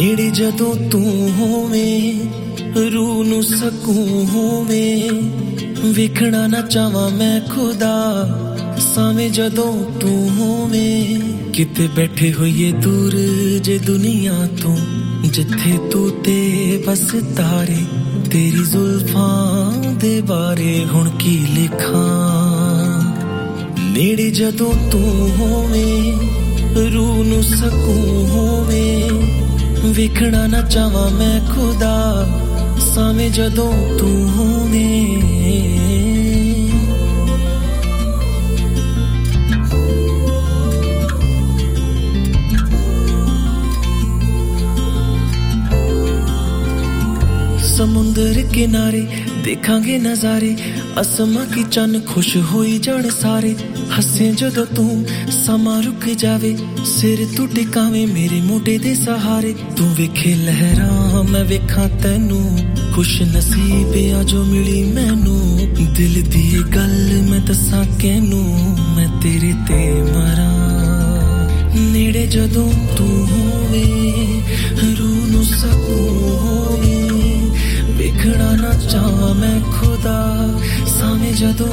नेड़े जदों तू होवे रूह नू सकून होवे वेखना ना चाहां मैं खुदा साਵੇਂ जदों तू होवे किते बैठे होइए दूर जे दुनिया तो जिथे तू ते बस तारे तेरी जुल्फां दे बारे हुण की लिखां नेड़े जदों तू होवे रूह नू सकून होवे वेखना ना चाहां मैं खुदा साਵੇਂ जदों तू होवे समुंदर किनारे देखांगे नजारे असमा की चन खुश होई जाने सारे हसे जदों तू समा रुक जावे सिर तू टिकावे मेरे मोढे दे सहारे तू वेखे लहरां मैं वेखां तैनू खुश नसीब आ जो मिली मैनू दिल दी गल मैं दसां कैनू मैं तेरे ते मरां नेड़े जदों तू होवे रूह नू सकून होवे वेखना ना चाहां मैं खुदा साਵੇਂ जदों